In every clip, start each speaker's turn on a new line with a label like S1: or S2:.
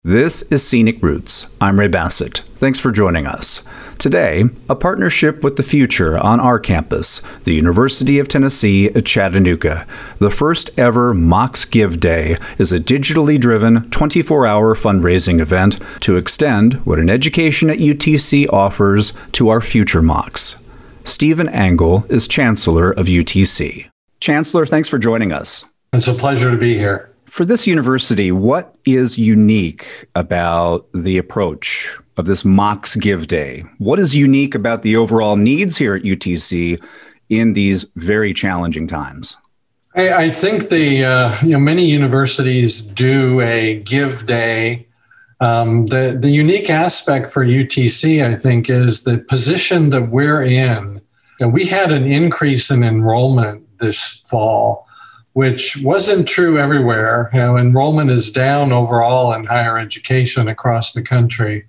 S1: This is Scenic Roots. I'm Ray Bassett. Thanks for joining us. Today, a partnership with the future on our campus, the University of Tennessee at Chattanooga. The first ever Mocs Give Day is a digitally driven 24-hour fundraising event to extend what an education at UTC offers to our future Mocs. Stephen Angle is Chancellor of UTC. Chancellor, thanks for joining us.
S2: It's a pleasure to be here.
S1: For this university, what is unique about the approach of this Mocs Give Day? What is unique about the overall needs here at UTC in these very challenging times?
S2: I think many universities do a Give Day. The unique aspect for UTC, I think, is the position that we're in. We had an increase in enrollment this fall, which wasn't true everywhere. Enrollment is down overall in higher education across the country.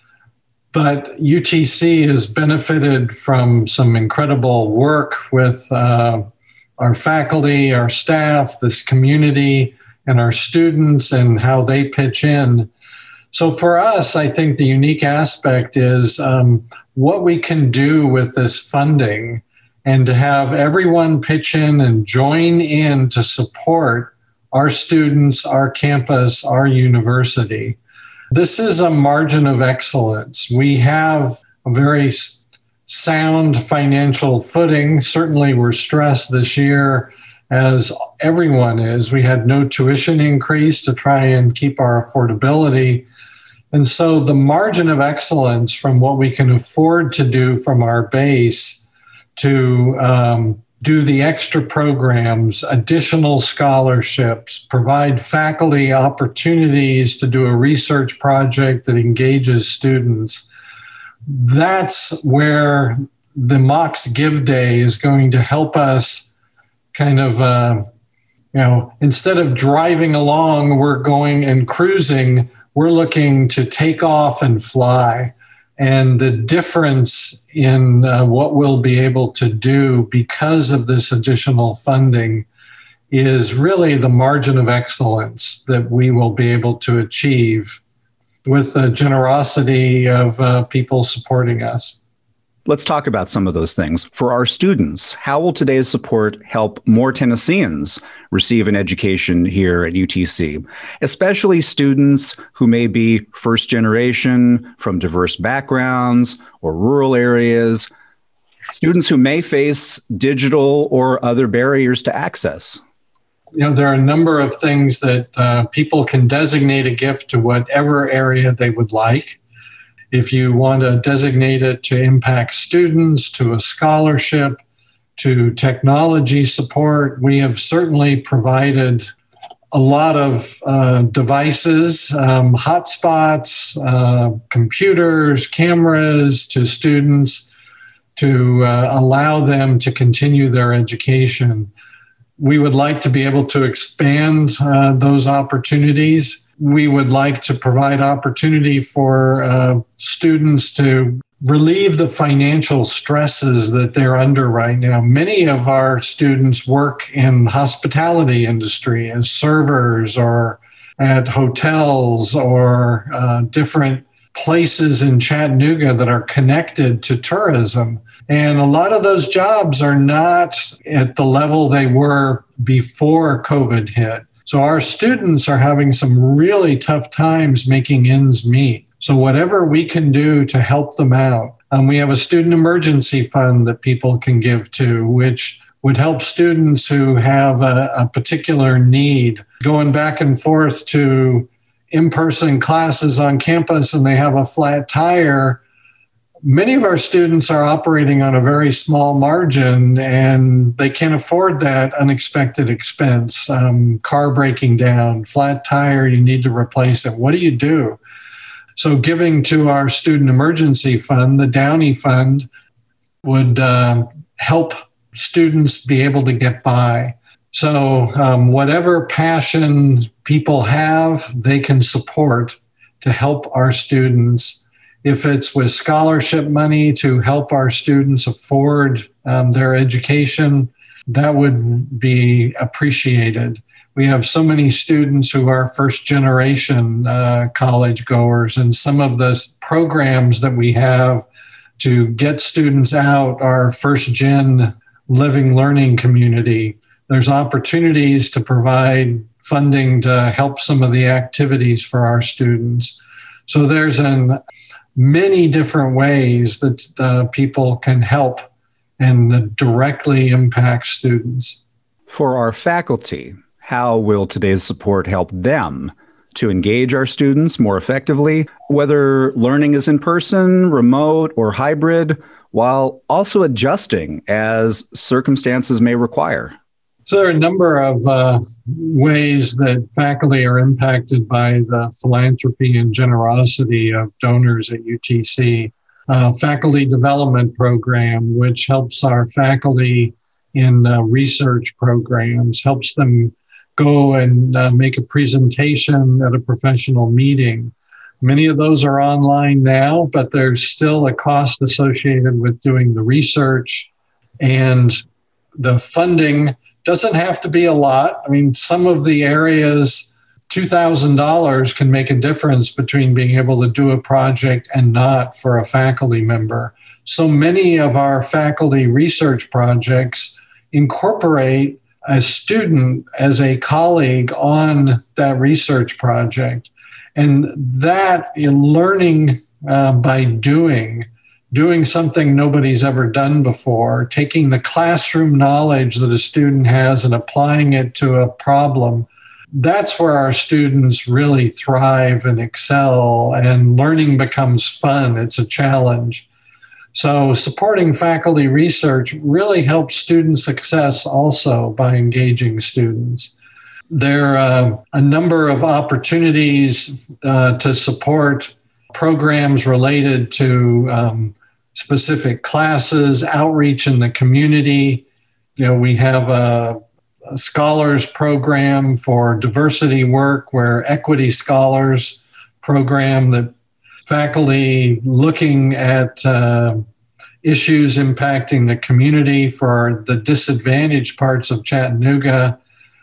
S2: But UTC has benefited from some incredible work with our faculty, our staff, this community, and our students and how they pitch in. So for us, I think the unique aspect is what we can do with this funding and to have everyone pitch in and join in to support our students, our campus, our university. This is a margin of excellence. We have a very sound financial footing. Certainly we're stressed this year, as everyone is. We had no tuition increase to try and keep our affordability. And so the margin of excellence from what we can afford to do from our base to do the extra programs, additional scholarships, provide faculty opportunities to do a research project that engages students. That's where the Mocs Give Day is going to help us kind of, instead of driving along, we're going and cruising, we're looking to take off and fly. And the difference in what we'll be able to do because of this additional funding is really the margin of excellence that we will be able to achieve with the generosity of people supporting us.
S1: Let's talk about some of those things. For our students, how will today's support help more Tennesseans receive an education here at UTC, especially students who may be first generation from diverse backgrounds or rural areas, students who may face digital or other barriers to access?
S2: There are a number of things that people can designate a gift to whatever area they would like. If you want to designate it to impact students, to a scholarship, to technology support, we have certainly provided a lot of devices, hotspots, computers, cameras to students to allow them to continue their education. We would like to be able to expand those opportunities. We would like to provide opportunity for students to relieve the financial stresses that they're under right now. Many of our students work in the hospitality industry as servers or at hotels or different places in Chattanooga that are connected to tourism. And a lot of those jobs are not at the level they were before COVID hit. So our students are having some really tough times making ends meet. So whatever we can do to help them out. We have a student emergency fund that people can give to, which would help students who have a particular need. Going back and forth to in-person classes on campus and they have a flat tire, many of our students are operating on a very small margin and they can't afford that unexpected expense. Car breaking down, flat tire, you need to replace it. What do you do? So giving to our student emergency fund, the Downey Fund, would help students be able to get by. So whatever passion people have, they can support to help our students. If it's with scholarship money to help our students afford their education, that would be appreciated. We have so many students who are first generation college goers, and some of the programs that we have to get students out are first gen living learning community. There's opportunities to provide funding to help some of the activities for our students. So there's many different ways that people can help and directly impact students.
S1: For our faculty, how will today's support help them to engage our students more effectively, whether learning is in person, remote, or hybrid, while also adjusting as circumstances may require?
S2: So there are a number of ways that faculty are impacted by the philanthropy and generosity of donors at UTC. Faculty Development Program, which helps our faculty in research programs, helps them go and make a presentation at a professional meeting. Many of those are online now, but there's still a cost associated with doing the research, and the funding doesn't have to be a lot. I mean, some of the areas, $2,000 can make a difference between being able to do a project and not for a faculty member. So many of our faculty research projects incorporate a student as a colleague on that research project. And that in learning by doing something nobody's ever done before, taking the classroom knowledge that a student has and applying it to a problem, that's where our students really thrive and excel, and learning becomes fun. It's a challenge. So supporting faculty research really helps student success also by engaging students. There are a number of opportunities to support programs related to specific classes, outreach in the community. We have a scholars program for diversity work, where Equity Scholars program that faculty looking at issues impacting the community for the disadvantaged parts of Chattanooga,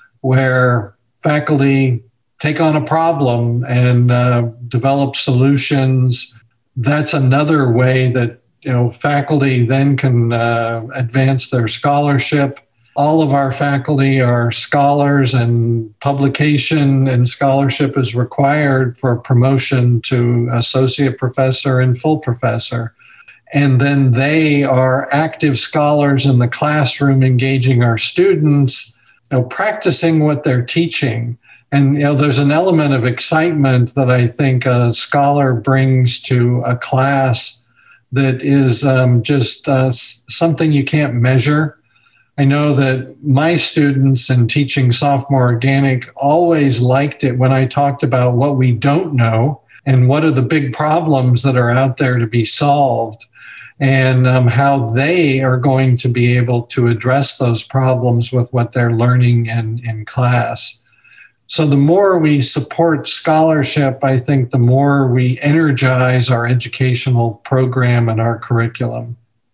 S2: where faculty take on a problem and develop solutions. That's another way that faculty then can advance their scholarship. All of our faculty are scholars, and publication and scholarship is required for promotion to associate professor and full professor. And then they are active scholars in the classroom, engaging our students, practicing what they're teaching. And there's an element of excitement that I think a scholar brings to a class that is just something you can't measure. I know that my students in teaching sophomore organic always liked it when I talked about what we don't know and what are the big problems that are out there to be solved, and how they are going to be able to address those problems with what they're learning in class. So the more we support scholarship, I think the more we energize our educational program and our curriculum.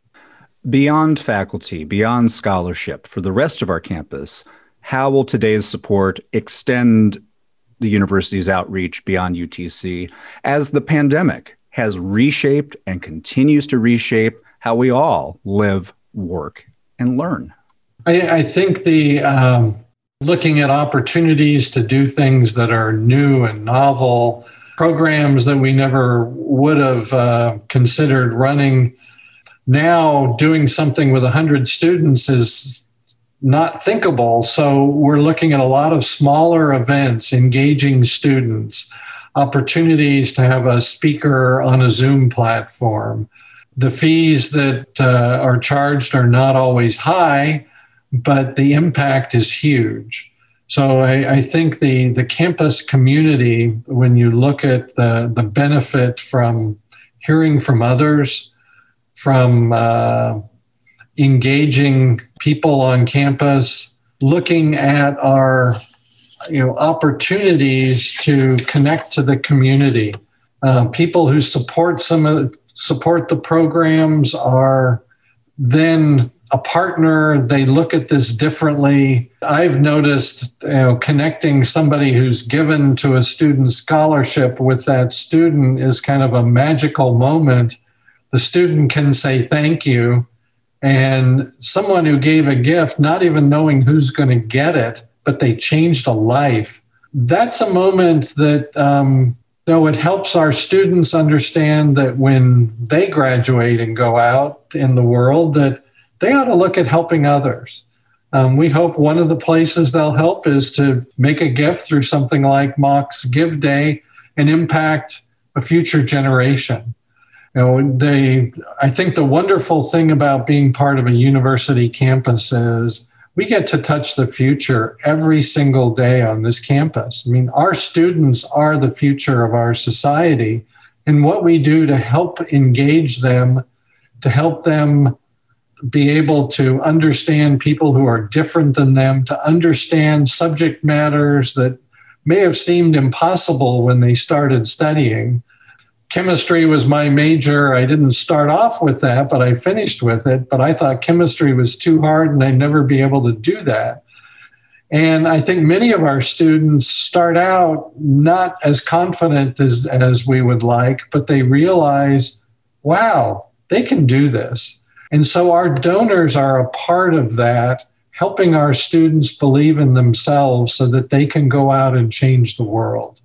S1: Beyond faculty, beyond scholarship, for the rest of our campus, how will today's support extend the university's outreach beyond UTC as the pandemic has reshaped and continues to reshape how we all live, work, and learn?
S2: I think the looking at opportunities to do things that are new and novel, programs that we never would have considered running. Now doing something with 100 students is not thinkable. So we're looking at a lot of smaller events, engaging students, opportunities to have a speaker on a Zoom platform. The fees that are charged are not always high, but the impact is huge. So I think the campus community, when you look at the benefit from hearing from others, from engaging people on campus, looking at our opportunities to connect to the community. People who support the programs are then a partner, they look at this differently. I've noticed, connecting somebody who's given to a student scholarship with that student is kind of a magical moment. The student can say thank you, and someone who gave a gift, not even knowing who's going to get it, but they changed a life. That's a moment that it helps our students understand that when they graduate and go out in the world, that they ought to look at helping others. We hope one of the places they'll help is to make a gift through something like Mox Give Day and impact a future generation. I think the wonderful thing about being part of a university campus is we get to touch the future every single day on this campus. I mean, our students are the future of our society, and what we do to help engage them, to help them be able to understand people who are different than them, to understand subject matters that may have seemed impossible when they started studying. Chemistry was my major. I didn't start off with that, but I finished with it. But I thought chemistry was too hard and I'd never be able to do that. And I think many of our students start out not as confident as we would like, but they realize, wow, they can do this. And so our donors are a part of that, helping our students believe in themselves so that they can go out and change the world.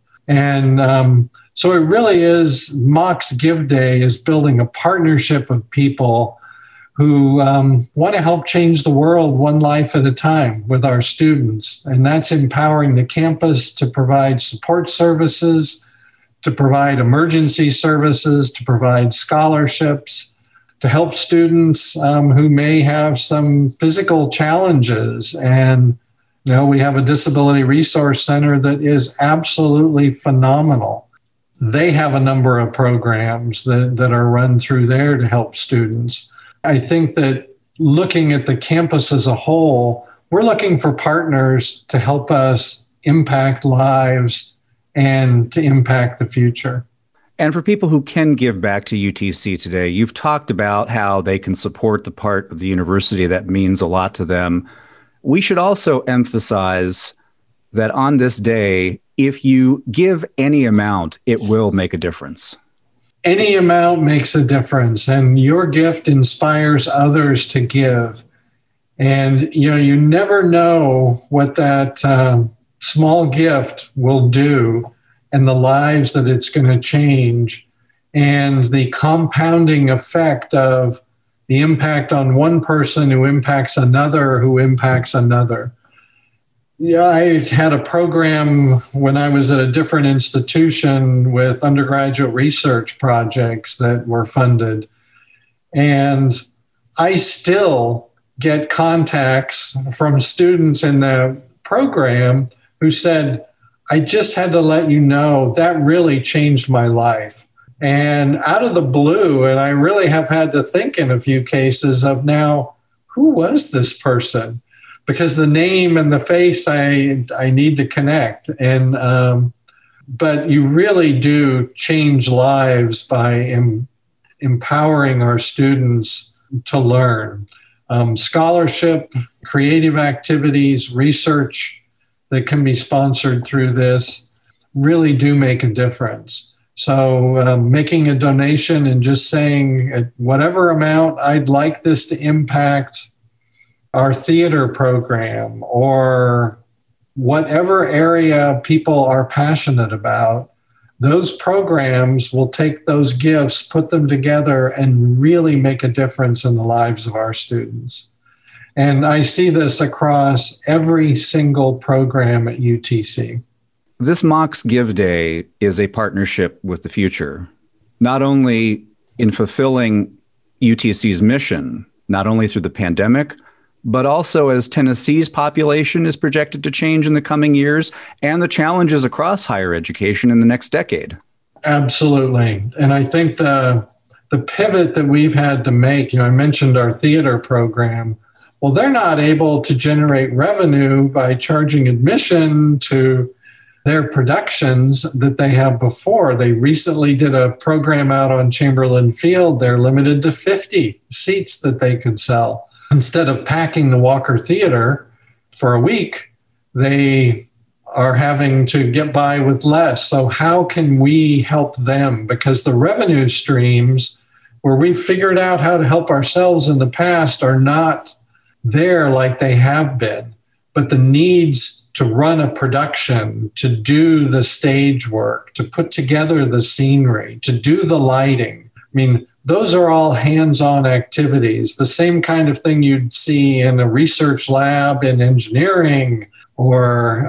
S2: And so it really is, Mox Give Day is building a partnership of people who want to help change the world one life at a time with our students. And that's empowering the campus to provide support services, to provide emergency services, to provide scholarships, to help students who may have some physical challenges. And we have a disability resource center that is absolutely phenomenal. They have a number of programs that are run through there to help students. I think that looking at the campus as a whole, we're looking for partners to help us impact lives and to impact the future.
S1: And for people who can give back to UTC today, you've talked about how they can support the part of the university that means a lot to them. We should also emphasize that on this day, if you give any amount, it will make a difference.
S2: Any amount makes a difference, and your gift inspires others to give. And you never know what that small gift will do and the lives that it's going to change, and the compounding effect of the impact on one person who impacts another, who impacts another. Yeah, I had a program when I was at a different institution with undergraduate research projects that were funded. And I still get contacts from students in the program who said, I just had to let you know that really changed my life. And out of the blue, and I really have had to think in a few cases of now, who was this person? Because the name and the face, I need to connect. And but you really do change lives by empowering our students to learn. Scholarship, creative activities, research that can be sponsored through this really do make a difference. So making a donation and just saying at whatever amount, I'd like this to impact our theater program or whatever area people are passionate about, those programs will take those gifts, put them together, and really make a difference in the lives of our students. And I see this across every single program at UTC.
S1: This Mox Give Day is a partnership with the future, not only in fulfilling UTC's mission, not only through the pandemic, but also as Tennessee's population is projected to change in the coming years and the challenges across higher education in the next decade.
S2: Absolutely. And I think the pivot that we've had to make, I mentioned our theater program. Well, they're not able to generate revenue by charging admission to their productions that they have before. They recently did a program out on Chamberlain Field. They're limited to 50 seats that they could sell. instead of packing the Walker Theater for a week, they are having to get by with less. So how can we help them? Because the revenue streams where we figured out how to help ourselves in the past are not there like they have been. But the needs to run a production, to do the stage work, to put together the scenery, to do the lighting, I mean, those are all hands-on activities, the same kind of thing you'd see in a research lab in engineering or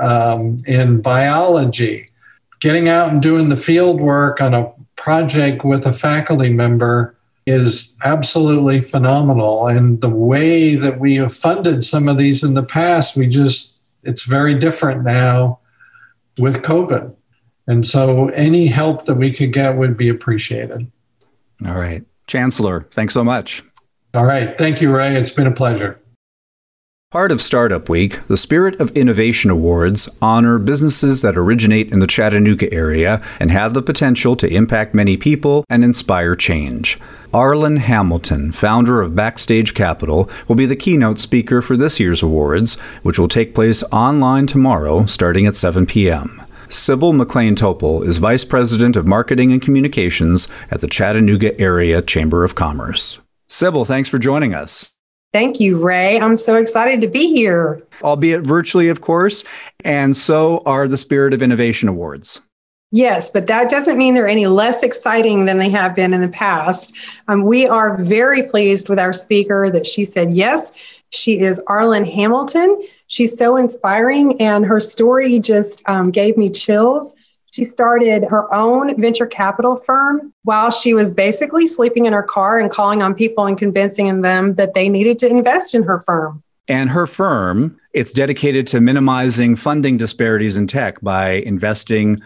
S2: in biology. Getting out and doing the field work on a project with a faculty member is absolutely phenomenal. And the way that we have funded some of these in the past, it's very different now with COVID. And so any help that we could get would be appreciated.
S1: All right. Chancellor, thanks so much.
S2: All right. Thank you, Ray. It's been a pleasure.
S1: Part of Startup Week, the Spirit of Innovation Awards honor businesses that originate in the Chattanooga area and have the potential to impact many people and inspire change. Arlen Hamilton, founder of Backstage Capital, will be the keynote speaker for this year's awards, which will take place online tomorrow starting at 7 p.m. Sybil McLean-Topol is Vice President of Marketing and Communications at the Chattanooga Area Chamber of Commerce. Sybil, thanks for joining us.
S3: Thank you, Ray. I'm so excited to be here.
S1: Albeit virtually, of course, and so are the Spirit of Innovation Awards.
S3: Yes, but that doesn't mean they're any less exciting than they have been in the past. We are very pleased with our speaker that she said yes. She is Arlen Hamilton. She's so inspiring, and her story just gave me chills. She started her own venture capital firm while she was basically sleeping in her car and calling on people and convincing them that they needed to invest in her firm.
S1: And her firm, it's dedicated to minimizing funding disparities in tech by investing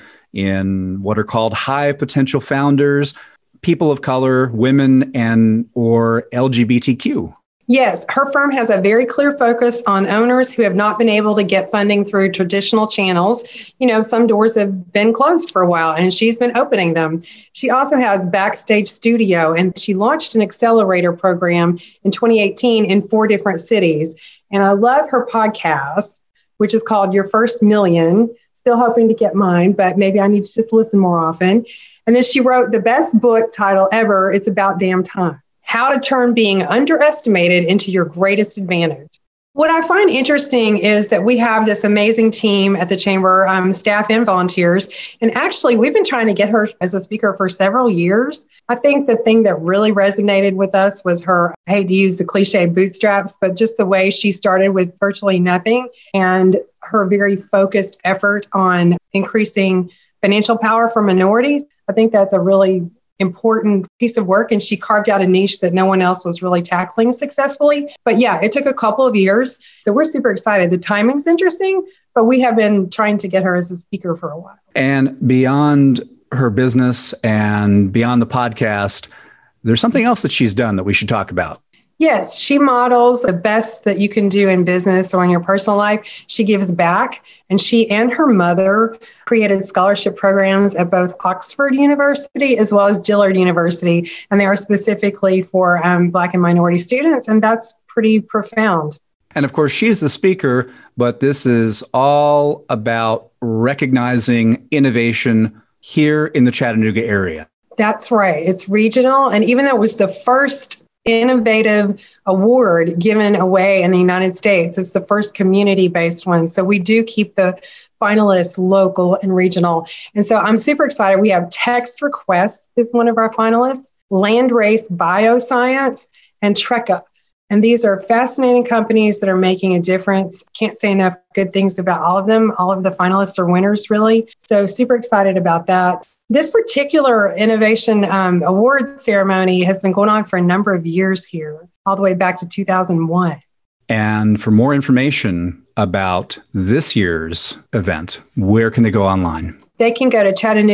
S1: in what are called high potential founders, people of color, women, and or LGBTQ.
S3: Yes, her firm has a very clear focus on owners who have not been able to get funding through traditional channels. You know, some doors have been closed for a while and she's been opening them. She also has Backstage Studio, and she launched an accelerator program in 2018 in 4 different cities. And I love her podcast, which is called Your First Million. Still hoping to get mine, but maybe I need to just listen more often. And then she wrote the best book title ever. It's about damn time. How to turn being underestimated into your greatest advantage. What I find interesting is that we have this amazing team at the Chamber, staff and volunteers. And actually, we've been trying to get her as a speaker for several years. I think the thing that really resonated with us was her, I hate to use the cliche bootstraps, but just the way she started with virtually nothing and her very focused effort on increasing financial power for minorities. I think that's a really important piece of work, and she carved out a niche that no one else was really tackling successfully. But yeah, it took a couple of years. So we're super excited. The timing's interesting, but we have been trying to get her as a speaker for a while.
S1: And beyond her business and beyond the podcast, there's something else that she's done that we should talk about.
S3: Yes, she models the best that you can do in business or in your personal life. She gives back, and she and her mother created scholarship programs at both Oxford University as well as Dillard University, and they are specifically for Black and minority students, and that's pretty profound.
S1: And of course, she's the speaker, but this is all about recognizing innovation here in the Chattanooga area.
S3: That's right. It's regional, and even though it was the first innovative award given away in the United States, it's the first community-based one. So we do keep the finalists local and regional. And so I'm super excited. We have Text Request is one of our finalists, Landrace Bioscience, and Trekka. And these are fascinating companies that are making a difference. Can't say enough good things about all of them. All of the finalists are winners, really. So super excited about that. This particular innovation award ceremony has been going on for a number of years here, all the way back to 2001.
S1: And for more information about this year's event, where can they go online?
S3: They can go to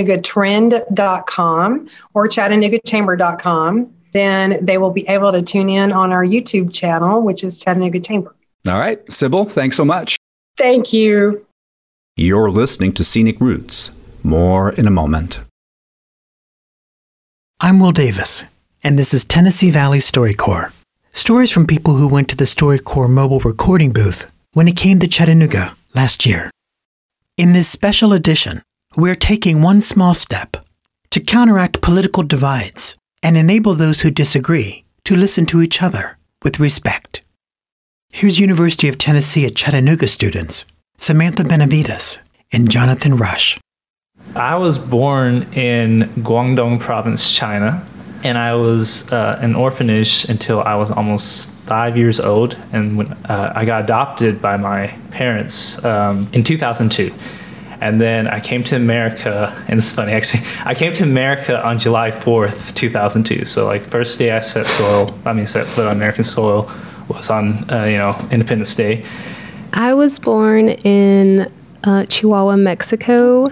S3: ChattanoogaTrend.com or ChattanoogaChamber.com. Then they will be able to tune in on our YouTube channel, which is Chattanooga Chamber.
S1: All right. Sybil, thanks so much.
S3: Thank you.
S1: You're listening to Scenic Roots. More in a moment.
S4: I'm Will Davis, and this is Tennessee Valley StoryCorps. Stories from people who went to the StoryCorps mobile recording booth when it came to Chattanooga last year. In this special edition, we're taking one small step to counteract political divides and enable those who disagree to listen to each other with respect. Here's University of Tennessee at Chattanooga students Samantha Benavides and Jonathan Rush.
S5: I was born in Guangdong Province, China, and I was an orphanage until I was almost 5 years old, and when I got adopted by my parents in 2002. And then I came to America, and it's funny actually, I came to America on July 4th, 2002. So like first day I set foot on American soil was on Independence Day.
S6: I was born in Chihuahua, Mexico,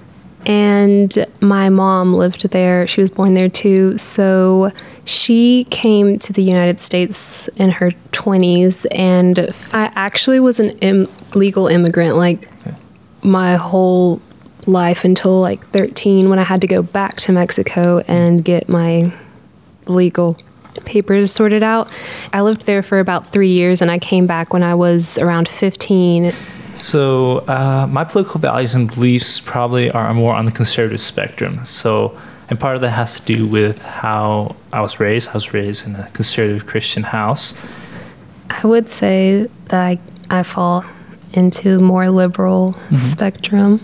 S6: and my mom lived there. She was born there too. So she came to the United States in her 20s, and I actually was an illegal immigrant my whole life until like 13, when I had to go back to Mexico and get my legal papers sorted out. I lived there for about 3 years, and I came back when I was around 15.
S5: So my political values and beliefs probably are more on the conservative spectrum. So, and part of that has to do with how I was raised. I was raised in a conservative Christian house.
S6: I would say that I fall into more liberal spectrum.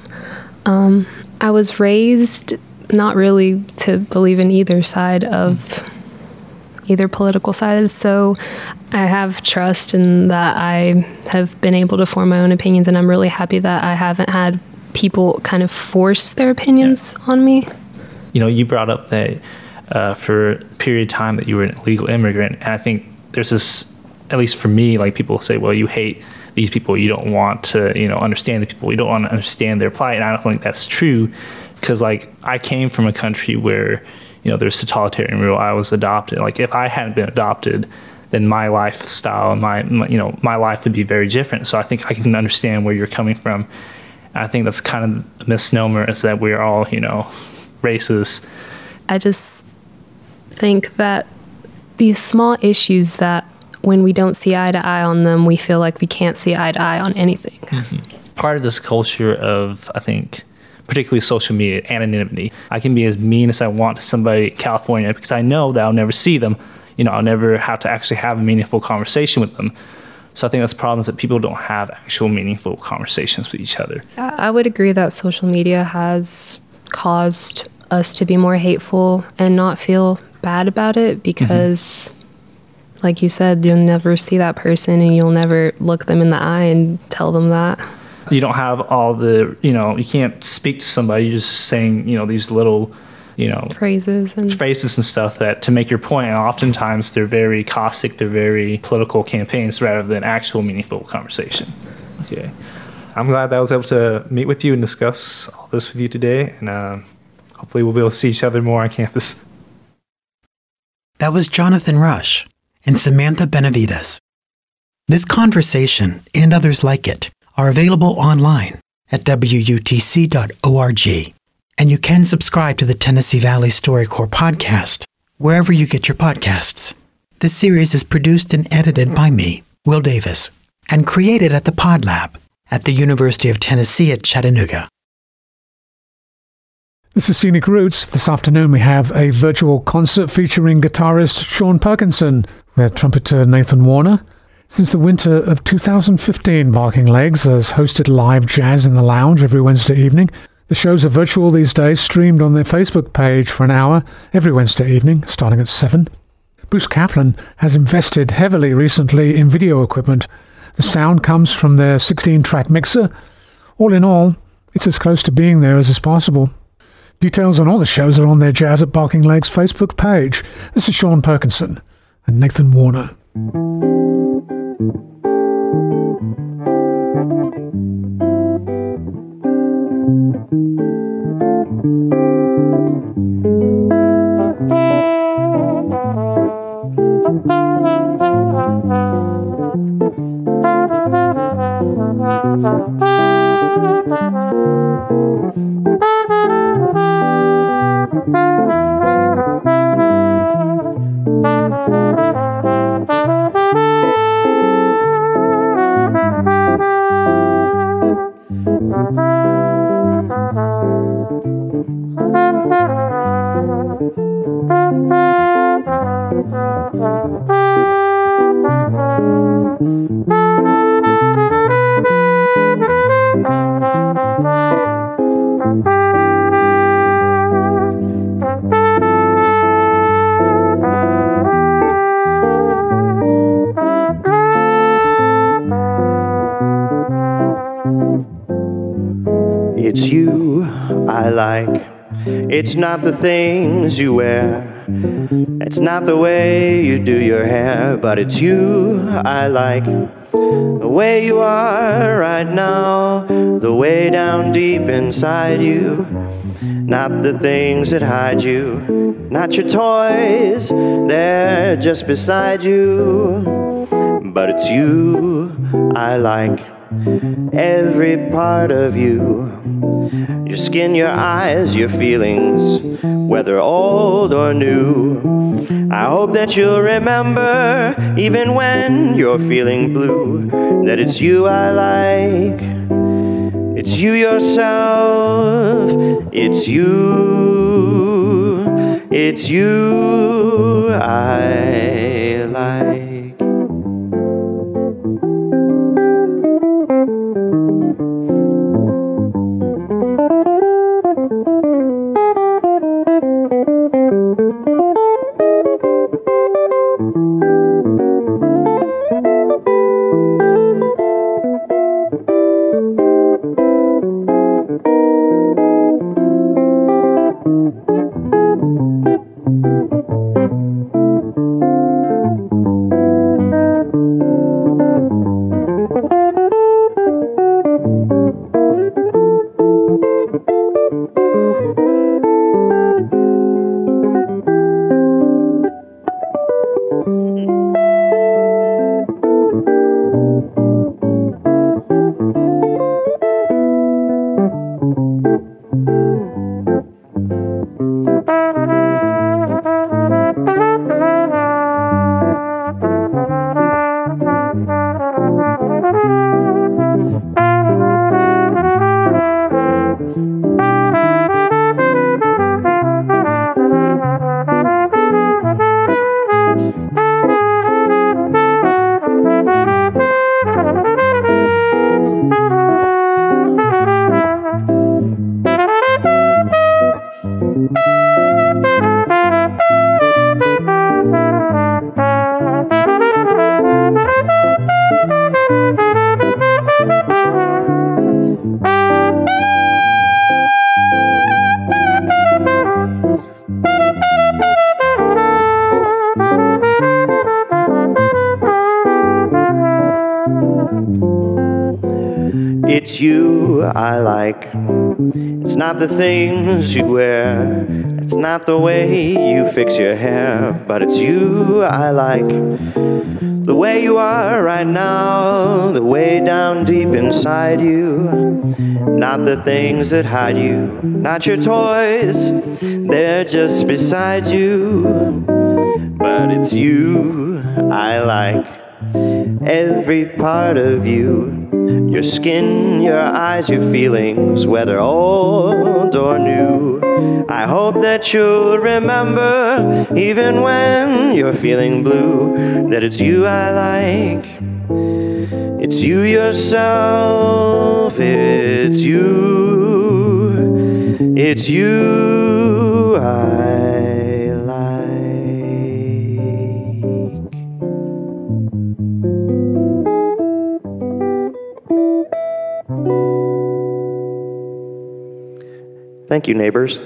S6: I was raised not really to believe in either side of either political side, so I have trust in that I have been able to form my own opinions, and I'm really happy that I haven't had people kind of force their opinions on me.
S5: You know, you brought up that for a period of time that you were an illegal immigrant, and I think there's this, at least for me, like people say, well, you hate these people, you don't want to, understand the people, you don't want to understand their plight, and I don't think that's true, because like I came from a country where there's totalitarian rule. I was adopted. Like if I hadn't been adopted, then my lifestyle and my life would be very different. So I think I can understand where you're coming from. And I think that's kind of a misnomer, is that we're all racist.
S6: I just think that these small issues that when we don't see eye to eye on them, we feel like we can't see eye to eye on anything.
S5: Mm-hmm. Part of this culture of, I think, particularly social media, anonymity. I can be as mean as I want to somebody in California because I know that I'll never see them. I'll never have to actually have a meaningful conversation with them. So I think that's the problem, is that people don't have actual meaningful conversations with each other.
S6: I would agree that social media has caused us to be more hateful and not feel bad about it because, like you said, you'll never see that person and you'll never look them in the eye and tell them that.
S5: You don't have all the, you can't speak to somebody. You're just saying, these little,
S6: phrases
S5: and stuff that to make your point. And oftentimes they're very caustic. They're very political campaigns rather than actual meaningful conversation. Okay. I'm glad that I was able to meet with you and discuss all this with you today. And hopefully we'll be able to see each other more on campus.
S4: That was Jonathan Rush and Samantha Benavides. This conversation and others like it are available online at wutc.org, and you can subscribe to the Tennessee Valley StoryCorps podcast wherever you get your podcasts. This series is produced and edited by me, Will Davis, and created at the Pod Lab at the University of Tennessee at Chattanooga.
S7: This is Scenic Roots. This afternoon we have a virtual concert featuring guitarist Sean Perkinson with trumpeter Nathan Warner. Since the winter of 2015, Barking Legs has hosted live jazz in the lounge every Wednesday evening. The shows are virtual these days, streamed on their Facebook page for an hour every Wednesday evening, starting at 7. Bruce Kaplan has invested heavily recently in video equipment. The sound comes from their 16-track mixer. All in all, it's as close to being there as is possible. Details on all the shows are on their Jazz at Barking Legs Facebook page. This is Sean Perkinson and Nathan Warner.
S8: It's you I like. It's not the things you wear. It's not the way you do your hair. But it's you I like. The way you are right now. The way down deep inside you. Not the things that hide you. Not your toys. They're just beside you. But it's you I like. Every part of you. Your skin, your eyes, your feelings, whether old or new. I hope that you'll remember, even when you're feeling blue, that it's you I like. It's you yourself. It's you. It's you I like. It's you I like. It's not the things you wear. It's not the way you fix your hair. But it's you I like. The way you are right now. The way down deep inside you. Not the things that hide you. Not your toys. They're just beside you. But it's you I like. Every part of you. Your skin, your eyes, your feelings, whether old or new. I hope that you'll remember, even when you're feeling blue, that it's you I like. It's you yourself. It's you. It's you I like. Thank you, neighbors.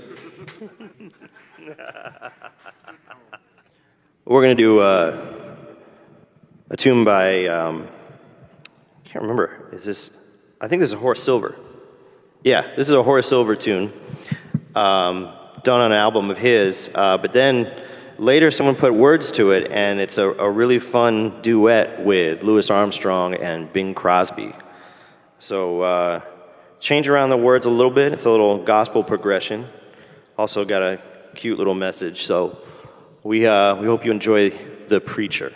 S8: We're going to do a tune by, I can't remember, I think this is Horace Silver. Yeah, this is a Horace Silver tune, done on an album of his, but then later someone put words to it, and it's a really fun duet with Louis Armstrong and Bing Crosby. So, change around the words a little bit. It's a little gospel progression. Also got a cute little message. So we hope you enjoy The Preacher.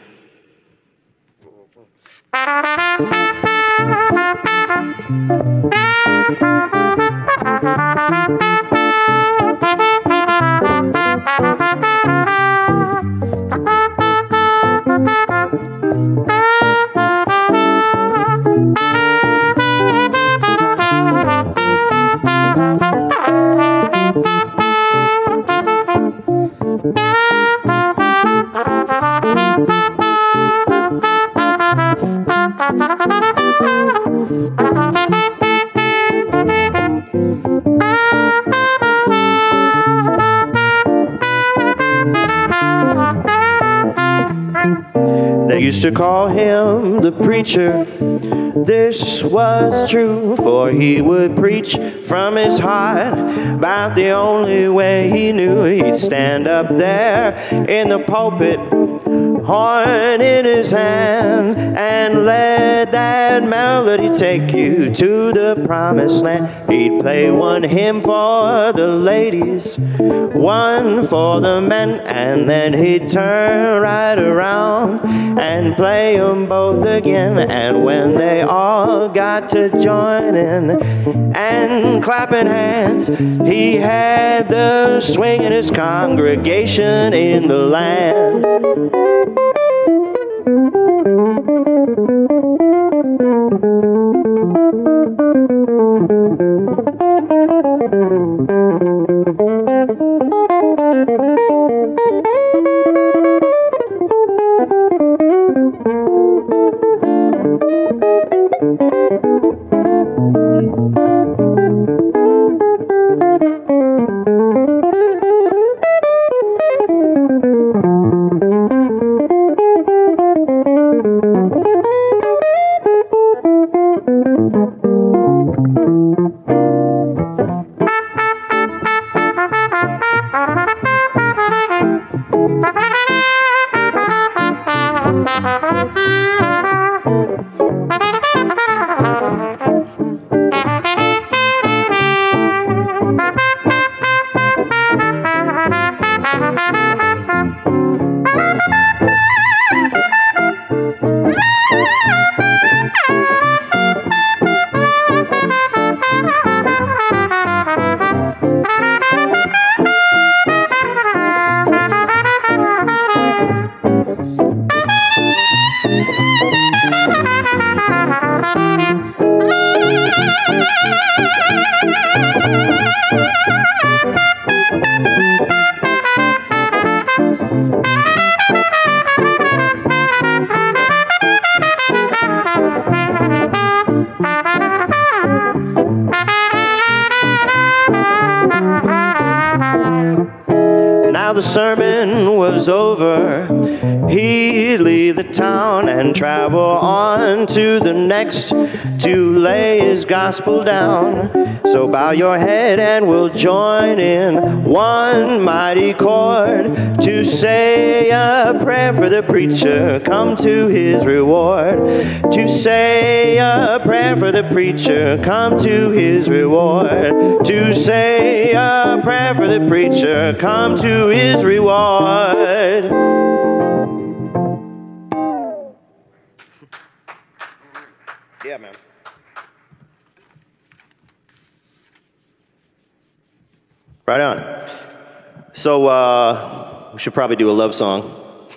S8: They used to call him the preacher. This was true, for he would preach from his heart about the only way he knew. He'd stand up there in the pulpit, horn in his hand, and let that melody take you to the promised land. He'd play one hymn for the ladies, one for the men, and then he'd turn right around and play them both again. And when they all got to join in and clapping hands, he had the swingingest congregation in the land. Now the sermon was over, he'd leave the town and travel on to the next to lay his gospel down. So bow your head and we'll join in one mighty chord to say a prayer for the preacher, come to his reward. To say a prayer for the preacher, come to his reward. To say a prayer for the preacher, come to his reward. Yeah, man. Right on. So, we should probably do a love song.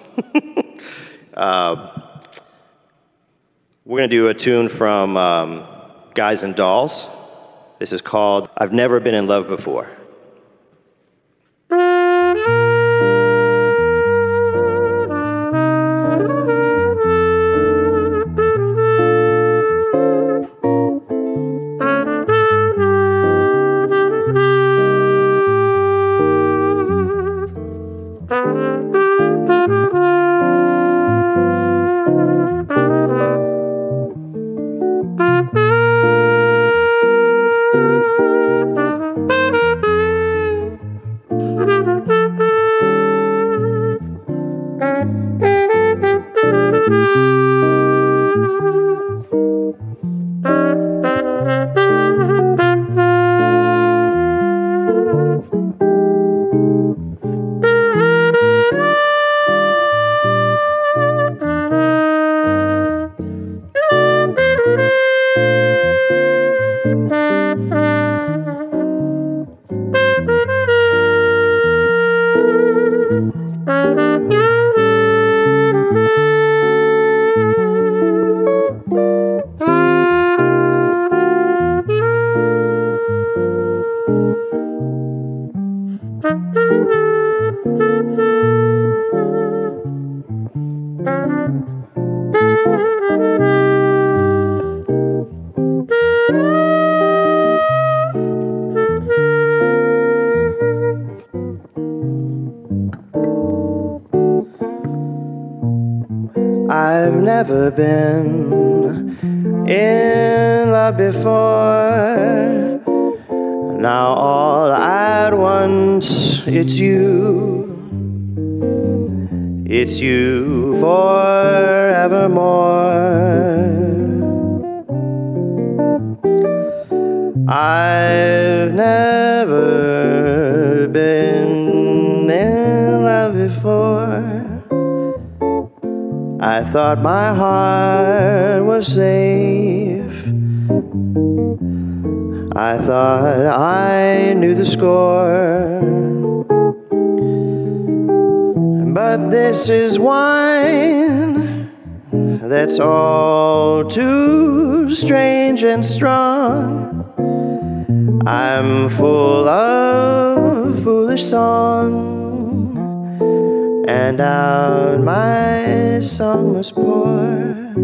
S8: We're going to do a tune from Guys and Dolls. This is called I've Never Been in Love Before. I've never been in love before. Now all at once, it's you. It's you forevermore. I've never been in love before. I thought my heart was safe. I thought I knew the score. But this is wine that's all too strange and strong. I'm full of foolish song, and out my song must pour.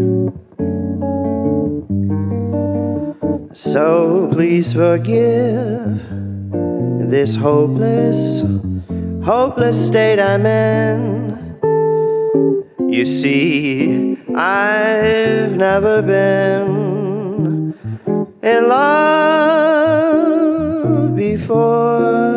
S8: So please forgive this hopeless state I'm in. You see, I've never been in love before.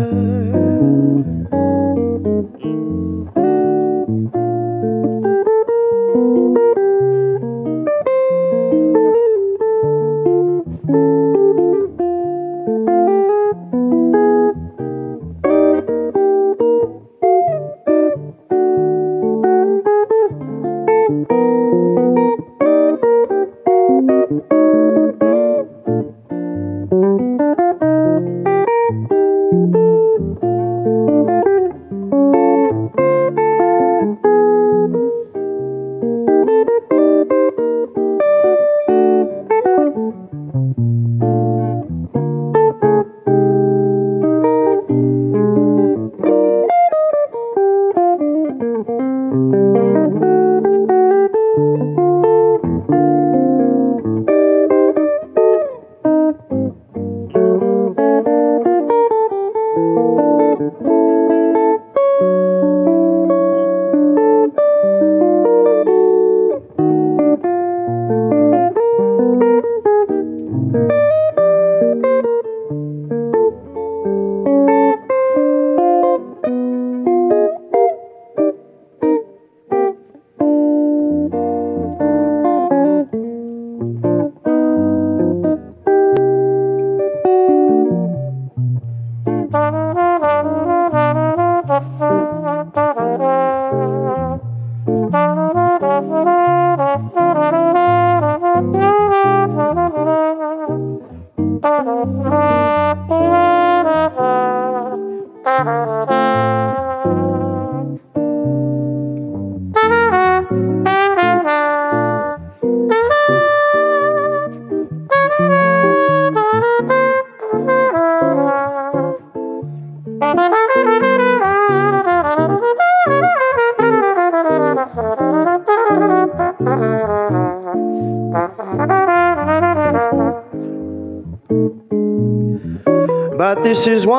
S8: But this is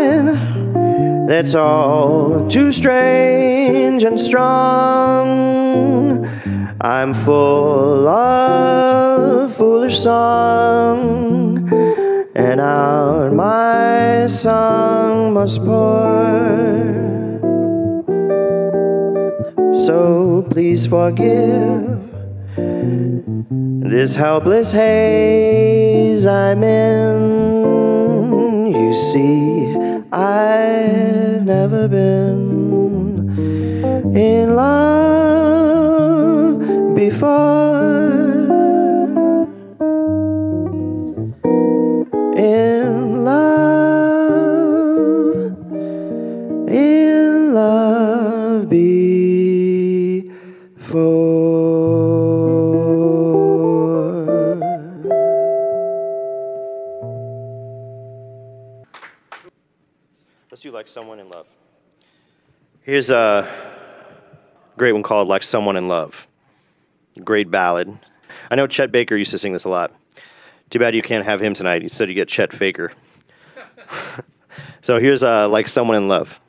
S8: wine that's all too strange and strong. I'm full of foolish song, and out my song must pour. So please forgive this helpless haze I'm in. You see, I've never been in love before. In love before. Let's do Like Someone in Love. Here's a great one called Like Someone in Love. Great ballad. I know Chet Baker used to sing this a lot. Too bad you can't have him tonight. Instead you get Chet Faker. So here's Like Someone in Love.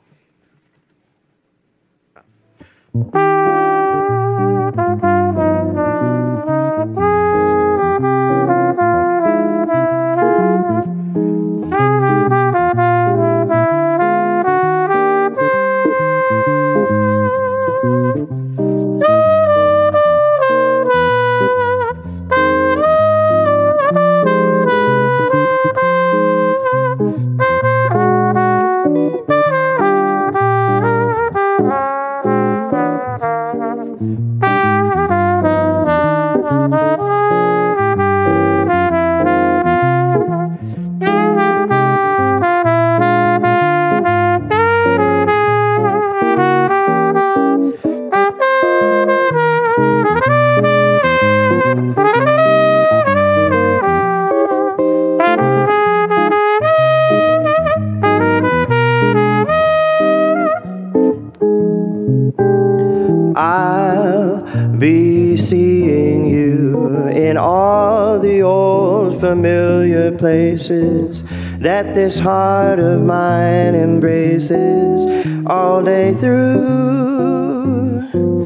S8: I'll be seeing you in all the old familiar places that this heart of mine embraces all day through.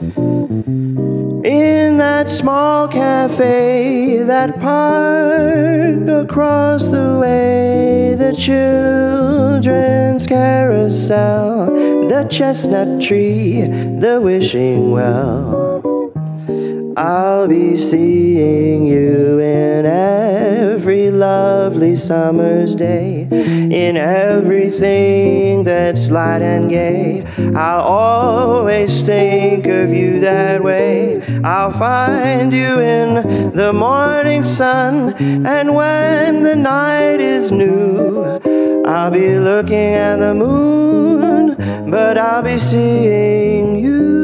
S8: In that small cafe, that park across the way, the children's carousel, the chestnut tree, the wishing well. I'll be seeing you in every lovely summer's day, in everything that's light and gay. I'll always think of you that way. I'll find you in the morning sun, and when the night is new, I'll be looking at the moon, but I'll be seeing you.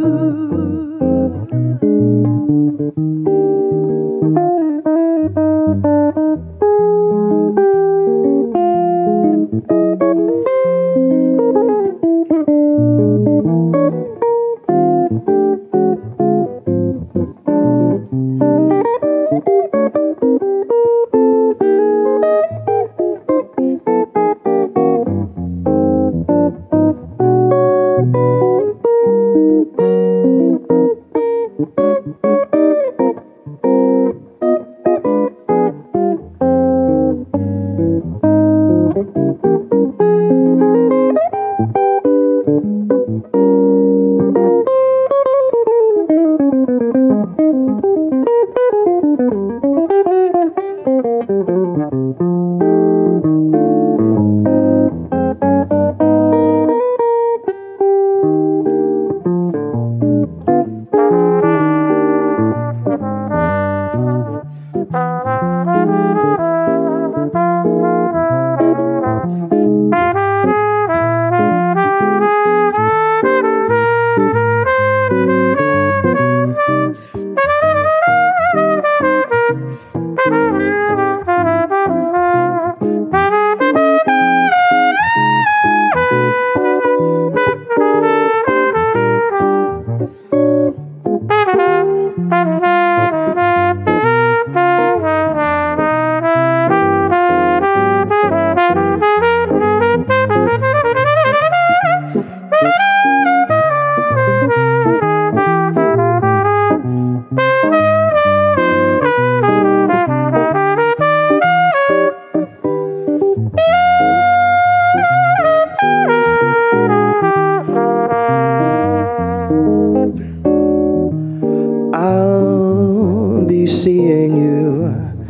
S8: Seeing you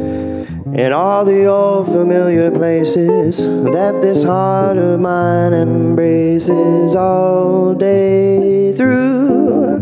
S8: in all the old familiar places that this heart of mine embraces all day through.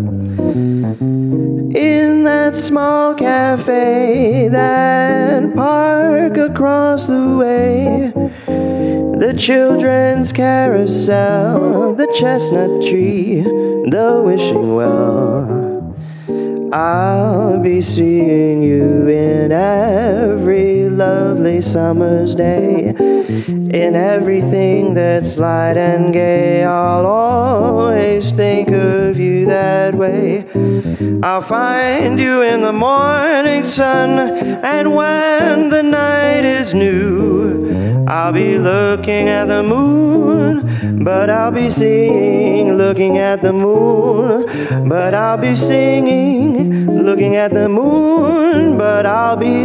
S8: In that small cafe, that park across the way, the children's carousel, the chestnut tree, the wishing well. I'll be seeing you in every lovely summer's day, in everything that's light and gay. I'll always think of you that way. I'll find you in the morning sun, and when the night is new, I'll be looking at the moon, but I'll be singing, looking at the moon, but I'll be singing, looking at the moon, but I'll be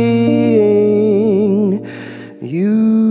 S8: seeing you.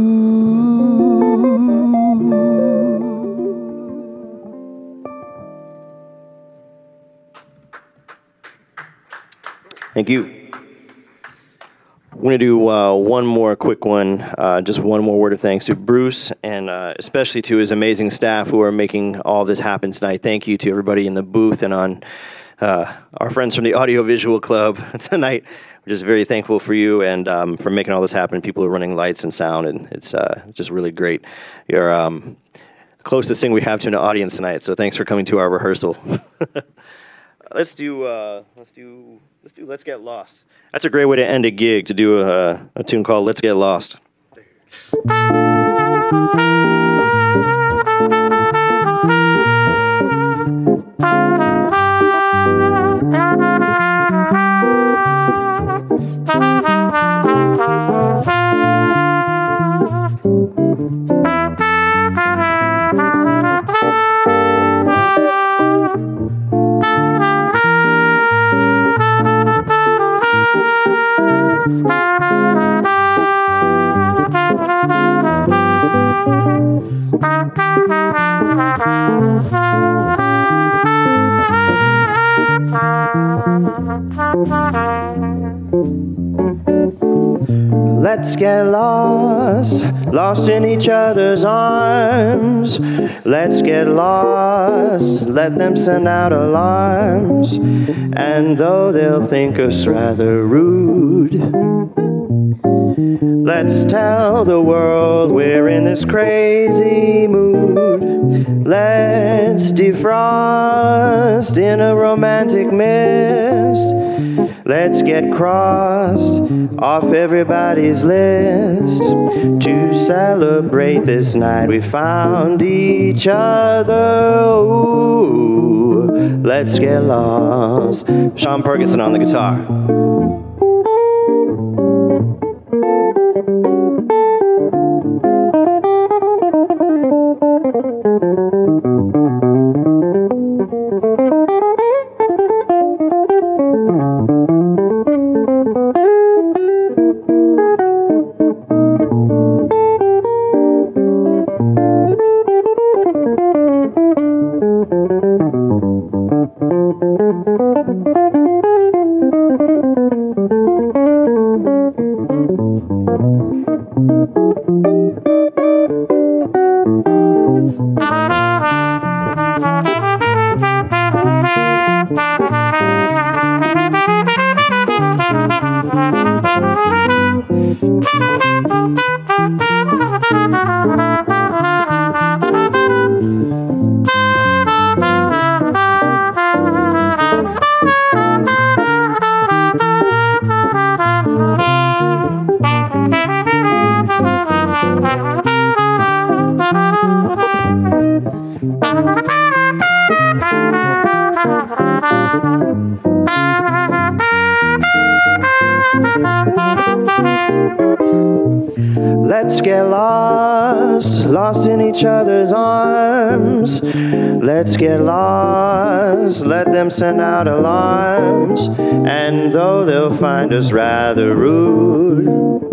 S8: Thank you. We're going to do one more quick one, just one more word of thanks to Bruce, and especially to his amazing staff who are making all this happen tonight. Thank you to everybody in the booth and on our friends from the Audiovisual Club tonight. We're just very thankful for you and for making all this happen. People are running lights and sound, and it's just really great. You're closest thing we have to an audience tonight, so thanks for coming to our rehearsal. Let's do Let's Get Lost. That's a great way to end a gig, to do a tune called Let's Get Lost. Let's get lost, lost in each other's arms. Let's get lost, let them send out alarms. And though they'll think us rather rude, let's tell the world we're in this crazy mood. Let's defrost in a romantic mist. Let's get crossed off everybody's list. To celebrate this night we found each other. Ooh, let's get lost. Sean Perkinson on the guitar. Let's get lost, lost in each other's arms. Let's get lost, let them send out alarms. And though they'll find us rather rude,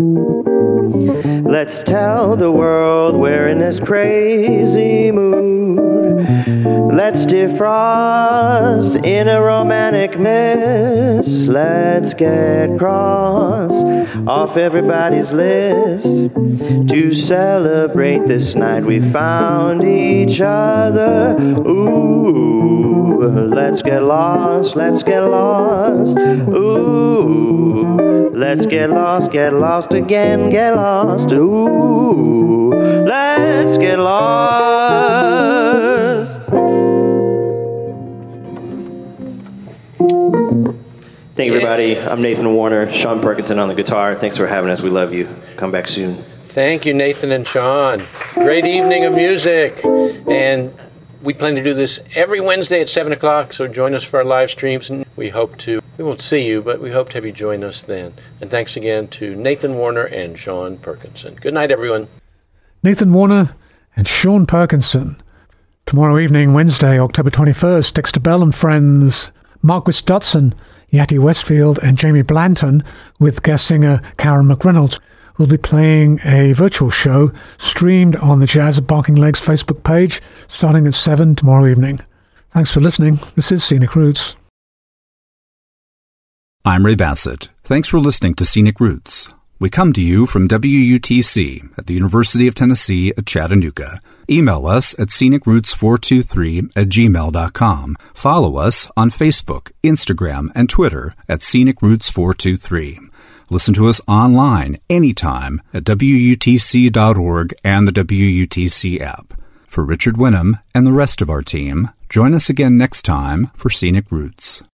S8: let's tell the world we're in this crazy mood. Let's defrost in a romantic mist. Let's get crossed off everybody's list. To celebrate this night we found each other. Ooh, let's get lost, let's get lost. Ooh, let's get lost again, get lost. Ooh, let's get lost. Thank you, everybody. I'm Nathan Warner, Sean Perkinson on the guitar. Thanks for having us. We love you. Come back soon.
S9: Thank you, Nathan and Sean. Great evening of music. And we plan to do this every Wednesday at 7 o'clock, so join us for our live streams. And we won't see you, but we hope to have you join us then. And thanks again to Nathan Warner and Sean Perkinson. Good night, everyone.
S7: Nathan Warner and Sean Perkinson. Tomorrow evening, Wednesday, October 21st, Dexter Bell and friends, Marcus Dutson, Yati Westfield and Jamie Blanton, with guest singer Karen McReynolds, will be playing a virtual show streamed on the Jazz at Barking Legs Facebook page starting at 7 tomorrow evening. Thanks for listening. This is Scenic Roots.
S1: I'm Ray Bassett. Thanks for listening to Scenic Roots. We come to you from WUTC at the University of Tennessee at Chattanooga. Email us at scenicroots423@gmail.com. Follow us on Facebook, Instagram, and Twitter at scenicroots423. Listen to us online anytime at WUTC.org and the WUTC app. For Richard Winham and the rest of our team, join us again next time for Scenic Roots.